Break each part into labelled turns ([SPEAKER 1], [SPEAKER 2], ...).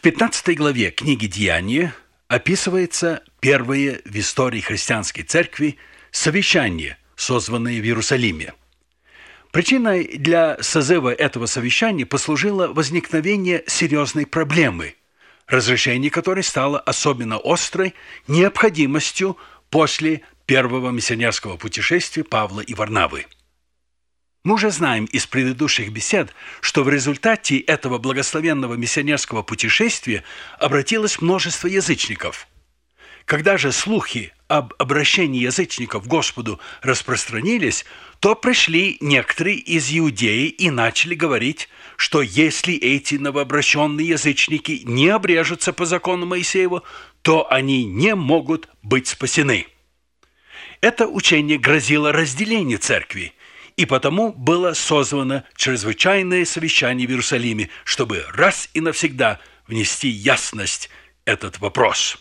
[SPEAKER 1] 15 главе книги «Деяния» описывается первое в истории христианской церкви совещание, созванное в Иерусалиме. Причиной для созыва этого совещания послужило возникновение серьезной проблемы, разрешение которой стало особенно острой необходимостью после первого миссионерского путешествия Павла и Варнавы. Мы уже знаем из предыдущих бесед, что в результате этого благословенного миссионерского путешествия обратилось множество язычников. Когда же слухи об обращении язычников к Господу распространились, то пришли некоторые из иудеи и начали говорить, что если эти новообращенные язычники не обрежутся по закону Моисееву, то они не могут быть спасены. Это учение грозило разделению церкви, и потому было созвано чрезвычайное совещание в Иерусалиме, чтобы раз и навсегда внести ясность в этот вопрос.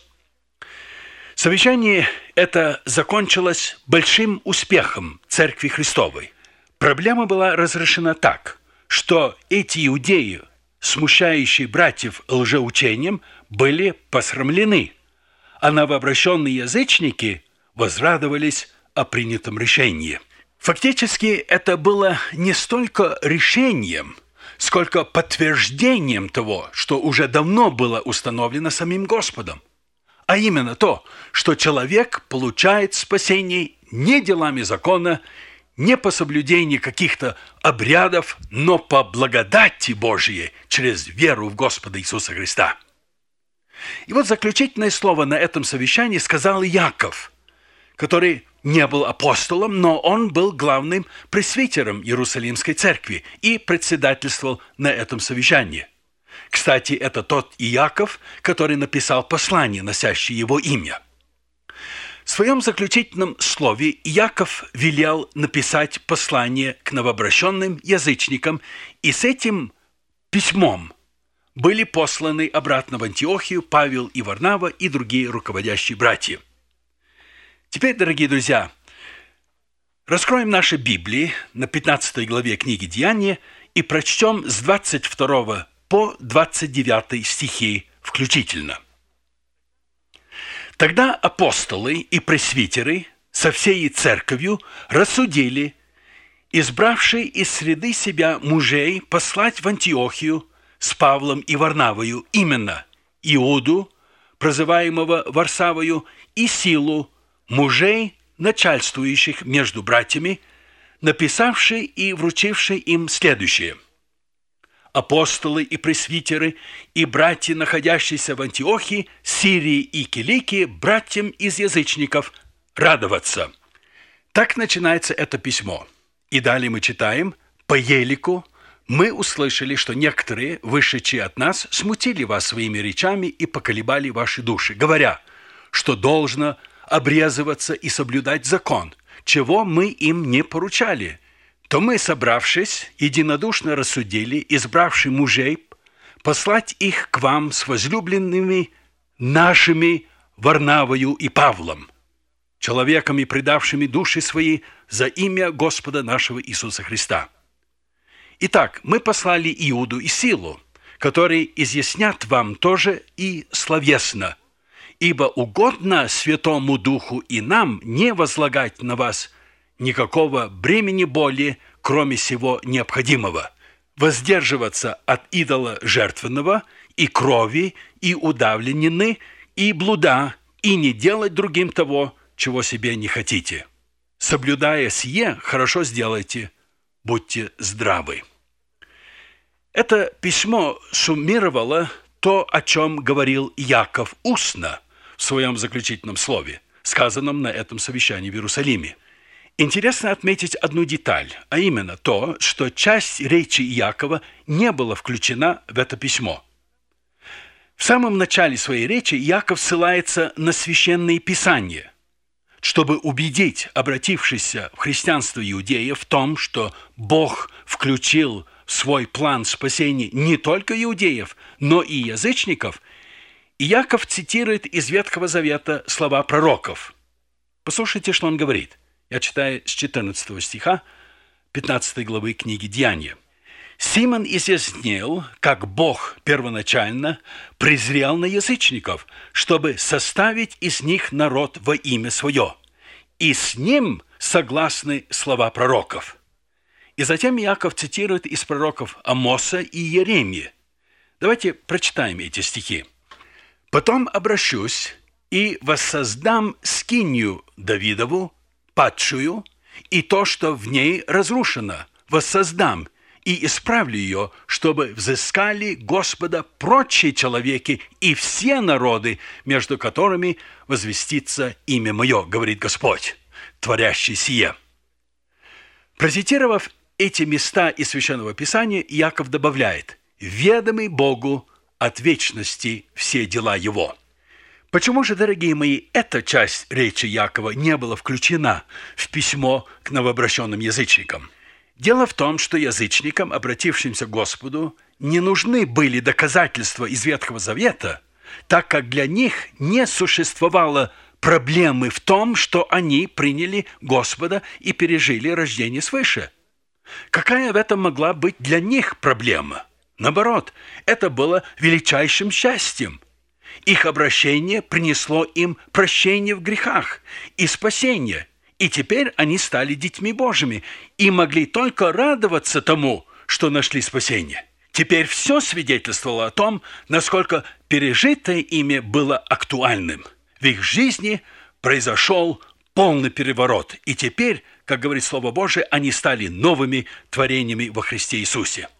[SPEAKER 1] Совещание это закончилось большим успехом Церкви Христовой. Проблема была разрешена так, что эти иудеи, смущающие братьев лжеучением, были посрамлены, а новообращенные язычники возрадовались о принятом решении. Фактически это было не столько решением, сколько подтверждением того, что уже давно было установлено самим Господом. А именно то, что человек получает спасение не делами закона, не по соблюдению каких-то обрядов, но по благодати Божией через веру в Господа Иисуса Христа. И вот заключительное слово на этом совещании сказал Иаков, который не был апостолом, но он был главным пресвитером Иерусалимской церкви и председательствовал на этом совещании. Кстати, это тот Иаков, который написал послание, носящее его имя. В своем заключительном слове Иаков велел написать послание к новообращенным язычникам, и с этим письмом были посланы обратно в Антиохию Павел и Варнава и другие руководящие братья. Теперь, дорогие друзья, раскроем наши Библии на 15 главе книги «Деяния» и прочтем с 22 по 29 стихи включительно. Тогда апостолы и пресвитеры со всей церковью рассудили, избравшие из среды себя мужей, послать в Антиохию с Павлом и Варнавою именно Иуду, прозываемого Варсавою, и Силу, мужей, начальствующих между братьями, написавший и вручивший им следующее: апостолы и пресвитеры и братья, находящиеся в Антиохии, Сирии и Киликии, братьям из язычников, радоваться. Так начинается это письмо. И далее мы читаем: по елику мы услышали, что некоторые, вышедшие от нас, смутили вас своими речами и поколебали ваши души, говоря, что должно обрезываться и соблюдать закон, чего мы им не поручали. То мы, собравшись, единодушно рассудили, избравши мужей, послать их к вам с возлюбленными нашими Варнавою и Павлом, человеками, предавшими души свои за имя Господа нашего Иисуса Христа. Итак, мы послали Иуду и Силу, которые изъяснят вам тоже и словесно, ибо угодно Святому Духу и нам не возлагать на вас никакого бремени более, кроме всего необходимого, воздерживаться от идола жертвенного и крови, и удавленины, и блуда, и не делать другим того, чего себе не хотите. Соблюдая сие, хорошо сделайте, будьте здравы. Это письмо суммировало то, о чем говорил Иаков устно в своем заключительном слове, сказанном на этом совещании в Иерусалиме. Интересно отметить одну деталь, а именно то, что часть речи Иакова не была включена в это письмо. В самом начале своей речи Иаков ссылается на Священные Писания, чтобы убедить обратившихся в христианство иудеев в том, что Бог включил в свой план спасения не только иудеев, но и язычников. Иаков цитирует из Ветхого Завета слова пророков. Послушайте, что он говорит. Я читаю с 14 стиха 15 главы книги «Деяния». Симон изъяснил, как Бог первоначально презрел на язычников, чтобы составить из них народ во имя Свое. И с ним согласны слова пророков. И затем Иаков цитирует из пророков Амоса и Иеремии. Давайте прочитаем эти стихи. «Потом обращусь и воссоздам скинию Давидову, падшую, и то, что в ней разрушено, воссоздам и исправлю ее, чтобы взыскали Господа прочие человеки и все народы, между которыми возвестится имя Мое, говорит Господь, творящий сие». Процитировав эти места из Священного Писания, Иаков добавляет: «Ведомы Богу от вечности все дела Его». Почему же, дорогие мои, эта часть речи Иакова не была включена в письмо к новообращенным язычникам? Дело в том, что язычникам, обратившимся к Господу, не нужны были доказательства из Ветхого Завета, так как для них не существовало проблемы в том, что они приняли Господа и пережили рождение свыше. Какая в этом могла быть для них проблема? Наоборот, это было величайшим счастьем. Их обращение принесло им прощение в грехах и спасение, и теперь они стали детьми Божьими и могли только радоваться тому, что нашли спасение. Теперь все свидетельствовало о том, насколько пережитое ими было актуальным. В их жизни произошел полный переворот, и теперь, как говорит Слово Божие, они стали новыми творениями во Христе Иисусе.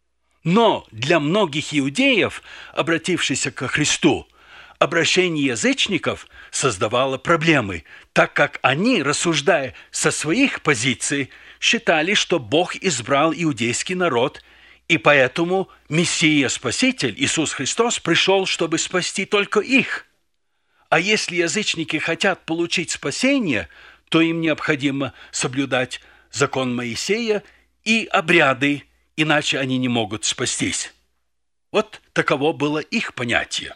[SPEAKER 1] Но для многих иудеев, обратившихся ко Христу, обращение язычников создавало проблемы, так как они, рассуждая со своих позиций, считали, что Бог избрал иудейский народ, и поэтому Мессия-Спаситель Иисус Христос пришел, чтобы спасти только их. А если язычники хотят получить спасение, то им необходимо соблюдать закон Моисея и обряды, иначе они не могут спастись. Вот таково было их понятие.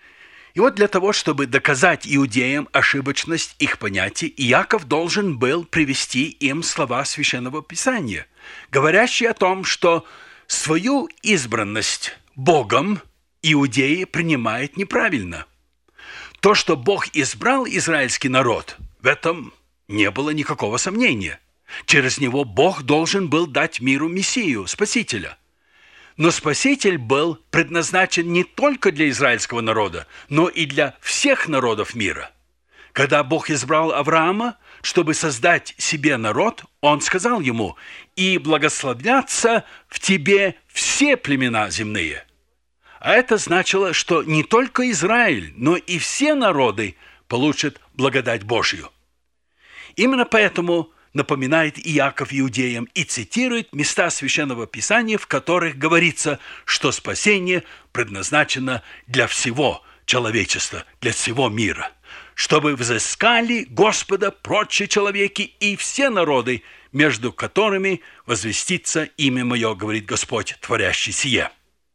[SPEAKER 1] И вот для того, чтобы доказать иудеям ошибочность их понятий, Иаков должен был привести им слова Священного Писания, говорящие о том, что свою избранность Богом иудеи принимают неправильно. То, что Бог избрал израильский народ, в этом не было никакого сомнения. Через него Бог должен был дать миру Мессию, Спасителя. Но Спаситель был предназначен не только для израильского народа, но и для всех народов мира. Когда Бог избрал Авраама, чтобы создать себе народ, Он сказал ему: «И благословятся в тебе все племена земные». А это значило, что не только Израиль, но и все народы получат благодать Божью. Именно поэтому напоминает Иаков иудеям и цитирует места Священного Писания, в которых говорится, что спасение предназначено для всего человечества, для всего мира, чтобы взыскали Господа прочие человеки и все народы, между которыми возвестится имя Мое, говорит Господь, творящий сие.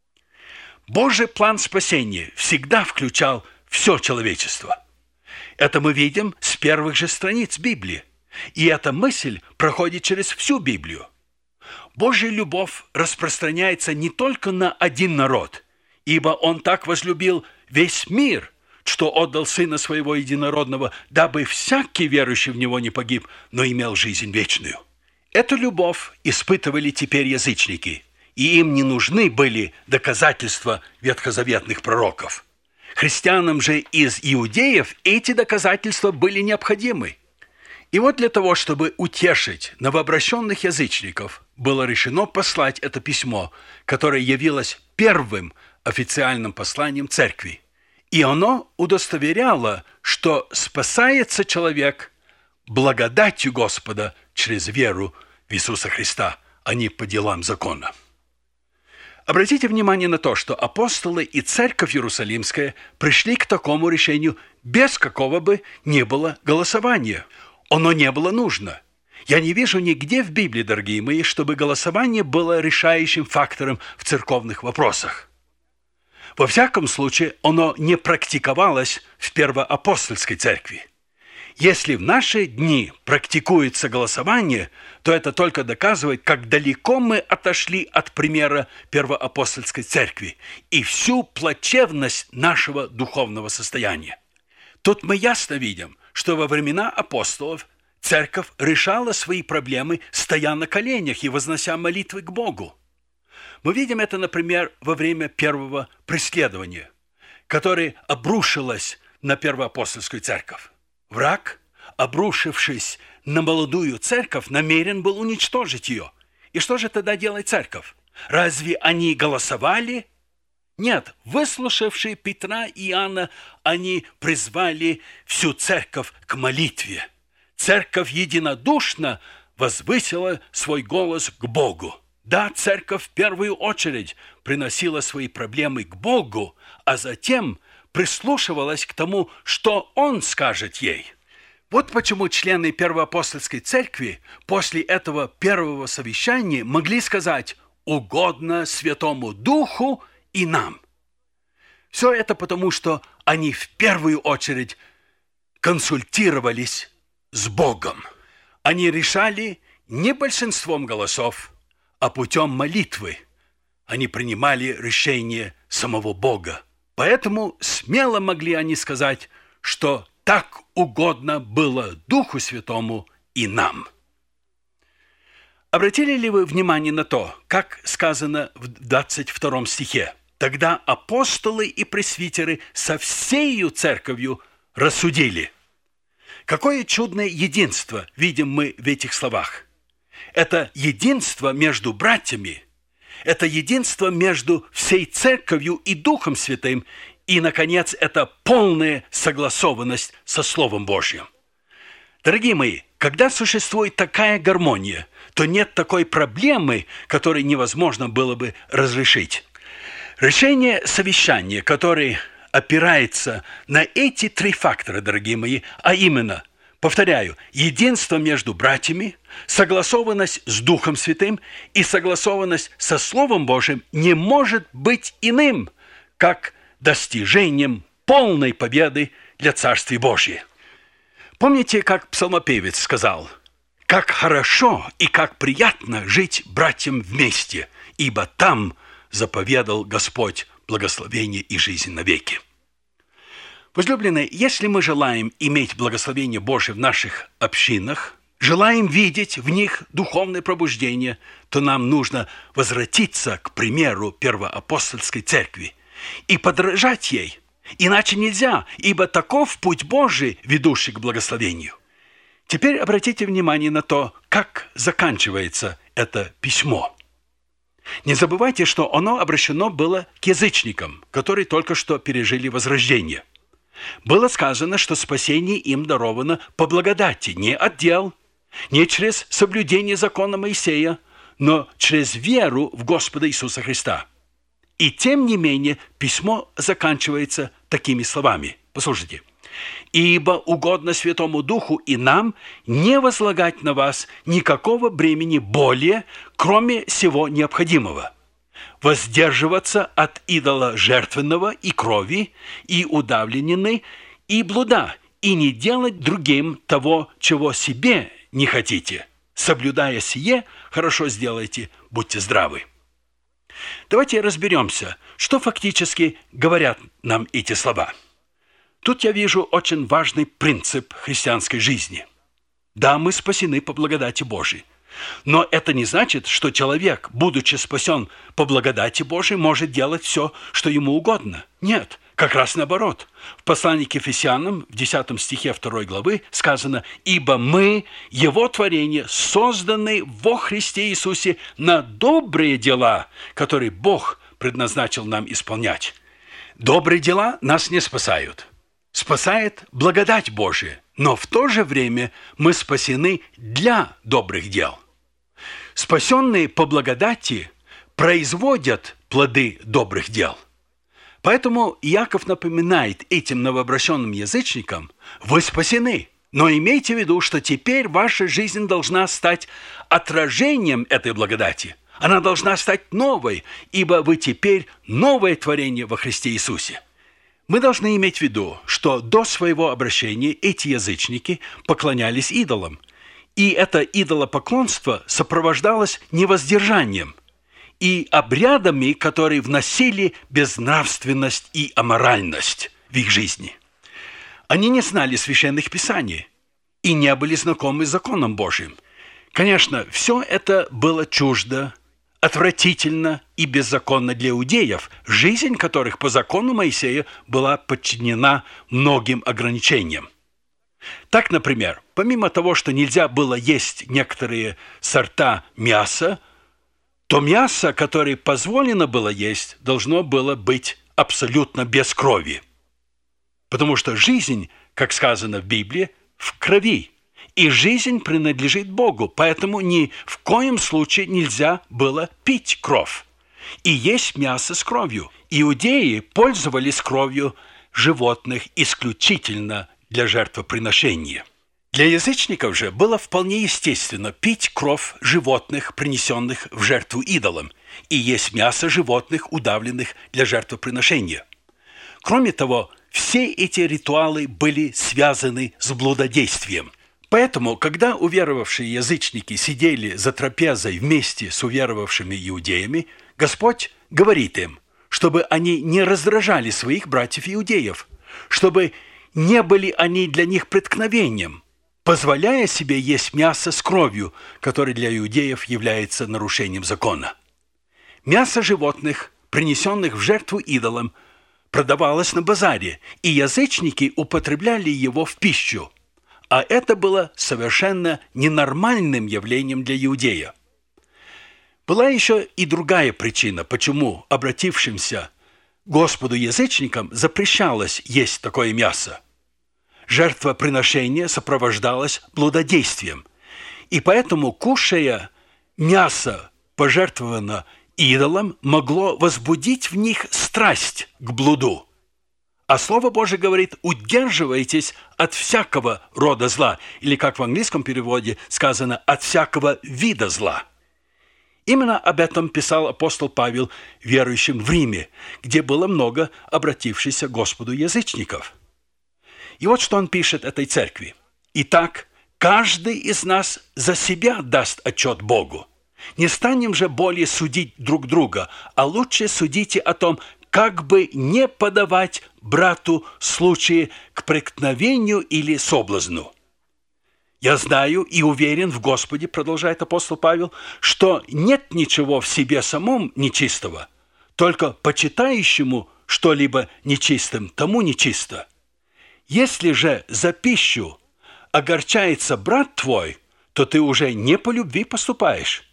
[SPEAKER 1] Божий план спасения всегда включал все человечество. Это мы видим с первых же страниц Библии. И эта мысль проходит через всю Библию. Божья любовь распространяется не только на один народ, ибо Он так возлюбил весь мир, что отдал Сына Своего Единородного, дабы всякий верующий в Него не погиб, но имел жизнь вечную. Эту любовь испытывали теперь язычники, и им не нужны были доказательства ветхозаветных пророков. Христианам же из иудеев эти доказательства были необходимы. И вот для того, чтобы утешить новообращенных язычников, было решено послать это письмо, которое явилось первым официальным посланием церкви. И оно удостоверяло, что спасается человек благодатью Господа через веру в Иисуса Христа, а не по делам закона. Обратите внимание на то, что апостолы и церковь Иерусалимская пришли к такому решению без какого бы ни было голосования. Оно не было нужно. Я не вижу нигде в Библии, дорогие мои, чтобы голосование было решающим фактором в церковных вопросах. Во всяком случае, оно не практиковалось в первоапостольской церкви. Если в наши дни практикуется голосование, то это только доказывает, как далеко мы отошли от примера первоапостольской церкви и всю плачевность нашего духовного состояния. Тут мы ясно видим, что во времена апостолов церковь решала свои проблемы, стоя на коленях и вознося молитвы к Богу. Мы видим это, например, во время первого преследования, которое обрушилось на первоапостольскую церковь. Враг, обрушившись на молодую церковь, намерен был уничтожить ее. И что же тогда делает церковь? Разве они голосовали? Нет, выслушавшие Петра и Иоанна, они призвали всю церковь к молитве. Церковь единодушно возвысила свой голос к Богу. Да, церковь в первую очередь приносила свои проблемы к Богу, а затем прислушивалась к тому, что Он скажет ей. Вот почему члены первоапостольской церкви после этого первого совещания могли сказать «угодно Святому Духу и нам». Все это потому, что они в первую очередь консультировались с Богом. Они решали не большинством голосов, а путем молитвы. Они принимали решение самого Бога. Поэтому смело могли они сказать, что так угодно было Духу Святому и нам. Обратили ли вы внимание на то, как сказано в 22 стихе? «Тогда апостолы и пресвитеры со всею церковью рассудили». Какое чудное единство видим мы в этих словах. Это единство между братьями, это единство между всей церковью и Духом Святым, и, наконец, это полная согласованность со Словом Божьим. Дорогие мои, когда существует такая гармония, то нет такой проблемы, которую невозможно было бы разрешить. Решение совещания, которое опирается на эти три фактора, дорогие мои, а именно, повторяю, единство между братьями, согласованность с Духом Святым и согласованность со Словом Божьим не может быть иным, как достижением полной победы для Царствия Божьего. Помните, как псалмопевец сказал: «Как хорошо и как приятно жить братьям вместе, ибо там заповедал Господь благословение и жизнь навеки». Возлюбленные, если мы желаем иметь благословение Божие в наших общинах, желаем видеть в них духовное пробуждение, то нам нужно возвратиться к примеру первоапостольской церкви и подражать ей. Иначе нельзя, ибо таков путь Божий, ведущий к благословению. Теперь обратите внимание на то, как заканчивается это письмо. Не забывайте, что оно обращено было к язычникам, которые только что пережили возрождение. Было сказано, что спасение им даровано по благодати, не от дел, не через соблюдение закона Моисея, но через веру в Господа Иисуса Христа. И тем не менее письмо заканчивается такими словами. Послушайте. «Ибо угодно Святому Духу и нам не возлагать на вас никакого бремени более, кроме всего необходимого, воздерживаться от идола жертвенного и крови, и удавленины, и блуда, и не делать другим того, чего себе не хотите. Соблюдая сие, хорошо сделайте, будьте здравы». Давайте разберемся, что фактически говорят нам эти слова. Тут я вижу очень важный принцип христианской жизни. Да, мы спасены по благодати Божией. Но это не значит, что человек, будучи спасен по благодати Божией, может делать все, что ему угодно. Нет, как раз наоборот. В послании к Ефесянам, в 10 стихе 2 главы, сказано: «Ибо мы, Его творение, созданы во Христе Иисусе на добрые дела, которые Бог предназначил нам исполнять». Добрые дела нас не спасают. Спасает благодать Божия, но в то же время мы спасены для добрых дел. Спасенные по благодати производят плоды добрых дел. Поэтому Иаков напоминает этим новообращенным язычникам: вы спасены, но имейте в виду, что теперь ваша жизнь должна стать отражением этой благодати. Она должна стать новой, ибо вы теперь новое творение во Христе Иисусе. Мы должны иметь в виду, что до своего обращения эти язычники поклонялись идолам, и это идолопоклонство сопровождалось невоздержанием и обрядами, которые вносили безнравственность и аморальность в их жизни. Они не знали священных писаний и не были знакомы с законом Божьим. Конечно, все это было чуждо, отвратительно и беззаконно для иудеев, жизнь которых по закону Моисея была подчинена многим ограничениям. Так, например, помимо того, что нельзя было есть некоторые сорта мяса, то мясо, которое позволено было есть, должно было быть абсолютно без крови. Потому что жизнь, как сказано в Библии, в крови. И жизнь принадлежит Богу, поэтому ни в коем случае нельзя было пить кровь и есть мясо с кровью. Иудеи пользовались кровью животных исключительно для жертвоприношения. Для язычников же было вполне естественно пить кровь животных, принесенных в жертву идолам, и есть мясо животных, удавленных для жертвоприношения. Кроме того, все эти ритуалы были связаны с блудодействием. Поэтому, когда уверовавшие язычники сидели за трапезой вместе с уверовавшими иудеями, Господь говорит им, чтобы они не раздражали своих братьев-иудеев, чтобы не были они для них преткновением, позволяя себе есть мясо с кровью, которое для иудеев является нарушением закона. Мясо животных, принесенных в жертву идолам, продавалось на базаре, и язычники употребляли его в пищу. А это было совершенно ненормальным явлением для иудея. Была еще и другая причина, почему обратившимся к Господу язычникам запрещалось есть такое мясо. Жертвоприношение сопровождалось блудодействием, и поэтому, кушая мясо, пожертвованное идолам, могло возбудить в них страсть к блуду. А Слово Божие говорит: удерживайтесь от всякого рода зла, или, как в английском переводе сказано, от всякого вида зла. Именно об этом писал апостол Павел верующим в Риме, где было много обратившихся к Господу язычников. И вот что он пишет этой церкви. «Итак, каждый из нас за себя даст отчет Богу. Не станем же более судить друг друга, а лучше судите о том, как бы не подавать брату случаи к преткновению или соблазну. Я знаю и уверен в Господе, продолжает апостол Павел, что нет ничего в себе самом нечистого, только почитающему что-либо нечистым, тому нечисто. Если же за пищу огорчается брат твой, то ты уже не по любви поступаешь.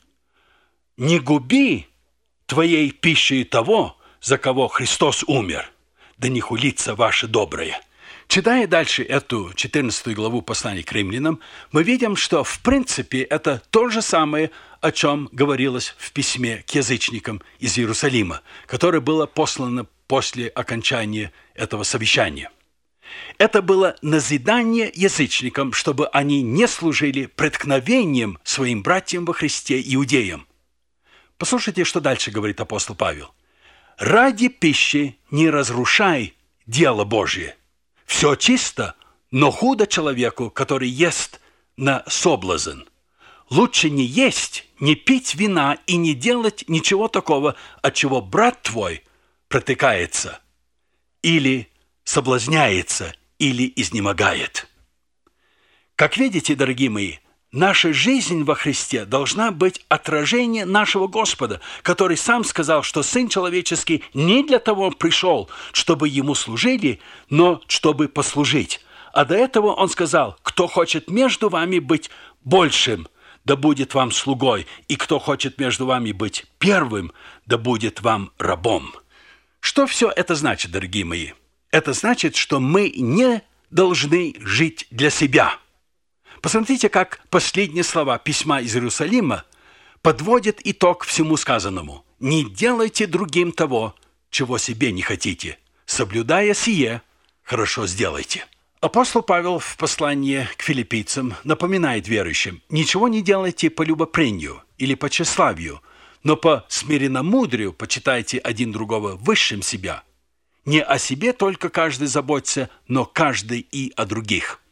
[SPEAKER 1] Не губи твоей пищей того, за кого Христос умер, да не хулится ваше доброе». Читая дальше эту 14 главу послания к римлянам, мы видим, что в принципе это то же самое, о чем говорилось в письме к язычникам из Иерусалима, которое было послано после окончания этого совещания. Это было назидание язычникам, чтобы они не служили преткновением своим братьям во Христе иудеям. Послушайте, что дальше говорит апостол Павел. «Ради пищи не разрушай дело Божье. Все чисто, но худо человеку, который ест на соблазн. Лучше не есть, не пить вина и не делать ничего такого, от чего брат твой протыкается, или соблазняется, или изнемогает». Как видите, дорогие мои, наша жизнь во Христе должна быть отражением нашего Господа, который сам сказал, что Сын Человеческий не для того пришел, чтобы Ему служили, но чтобы послужить. А до этого Он сказал: «Кто хочет между вами быть большим, да будет вам слугой, и кто хочет между вами быть первым, да будет вам рабом». Что все это значит, дорогие мои? Это значит, что мы не должны жить для себя. Посмотрите, как последние слова письма из Иерусалима подводят итог всему сказанному. «Не делайте другим того, чего себе не хотите. Соблюдая сие, хорошо сделайте». Апостол Павел в послании к филиппийцам напоминает верующим: «Ничего не делайте по любопрению или по тщеславию, но по смиренномудрию почитайте один другого высшим себя. Не о себе только каждый заботится, но каждый и о других.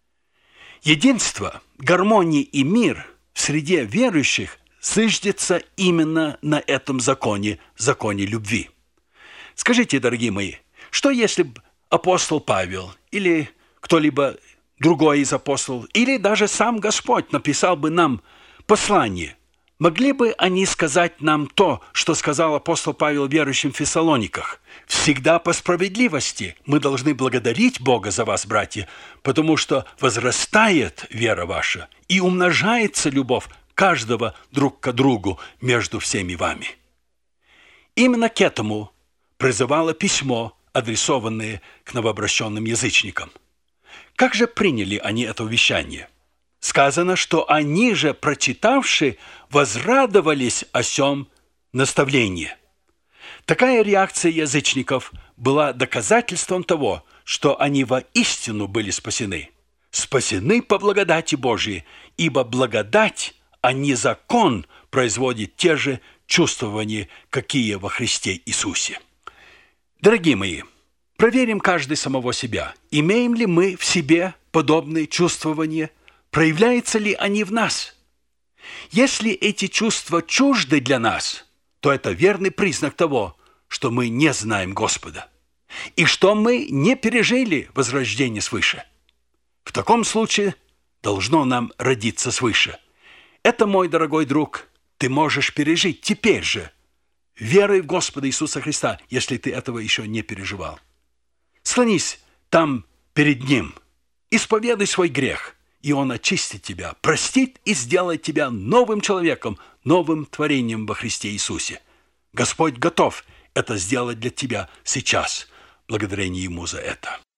[SPEAKER 1] Единство, гармония и мир в среде верующих зыждется именно на этом законе, законе любви. Скажите, дорогие мои, что если бы апостол Павел или кто-либо другой из апостолов, или даже сам Господь написал бы нам послание, могли бы они сказать нам то, что сказал апостол Павел верующим в Фессалониках? Всегда по справедливости мы должны благодарить Бога за вас, братья, потому что возрастает вера ваша и умножается любовь каждого друг к другу между всеми вами. Именно к этому призывало письмо, адресованное к новообращенным язычникам. Как же приняли они это увещание? Сказано, что они же, прочитавши, возрадовались о сем наставлении. Такая реакция язычников была доказательством того, что они воистину были спасены. Спасены по благодати Божией, ибо благодать, а не закон, производит те же чувствования, какие во Христе Иисусе. Дорогие мои, проверим каждый самого себя. Имеем ли мы в себе подобные чувствования? Проявляются ли они в нас? Если эти чувства чужды для нас, то это верный признак того, что мы не знаем Господа и что мы не пережили возрождение свыше. В таком случае должно нам родиться свыше. Это, мой дорогой друг, ты можешь пережить теперь же, верой в Господа Иисуса Христа, если ты этого еще не переживал. Склонись там перед Ним, исповедай свой грех, и Он очистит тебя, простит и сделает тебя новым человеком, новым творением во Христе Иисусе. Господь готов это сделать для тебя сейчас. Благодарение Ему за это.